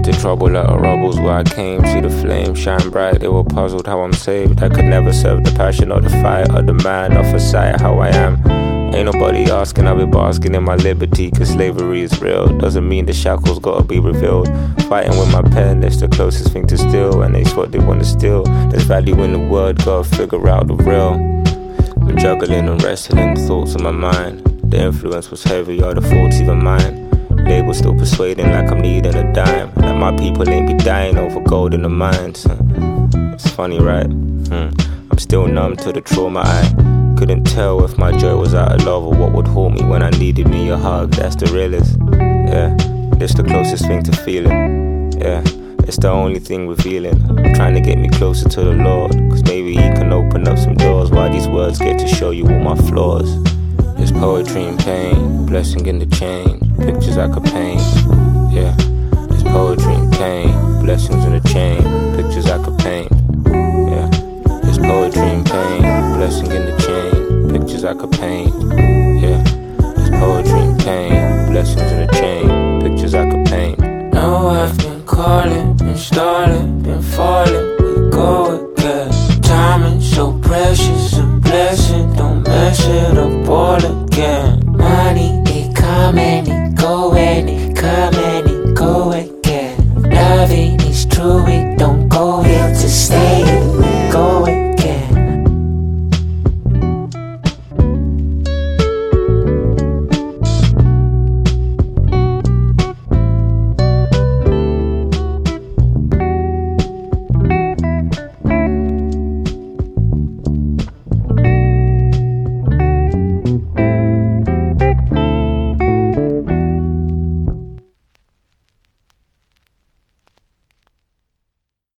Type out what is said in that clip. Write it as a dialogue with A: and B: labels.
A: into trouble at a Robles where I came. See the flame shine bright, they were puzzled how I'm saved. I could never serve the passion or the fight or the man off a sight how I am. Ain't nobody asking, I'll be basking in my liberty, cause slavery is real. Doesn't mean the shackles gotta be revealed. Fighting with my pen, that's the closest thing to steal. And it's what they wanna steal. There's value in the word, gotta figure out the real. I'm juggling and wrestling thoughts in my mind. The influence was heavy, all the faults even mine. Label still persuading like I'm needing a dime. Like my people ain't be dying over gold in the mines. It's funny, right? I'm still numb to the trauma. I couldn't tell if my joy was out of love or what would haunt me when I needed me a hug. That's the realest. Yeah, it's the closest thing to feeling. Yeah, it's the only thing revealing. Trying to get me closer to the Lord, cause maybe he can open up some doors while these words get to show you all my flaws. There's poetry in pain, blessing in the change, pictures I could paint. Yeah, there's poetry in pain, blessings in the chain, pictures I could paint. Yeah, there's poetry in pain, blessing in the chain, pictures I could paint.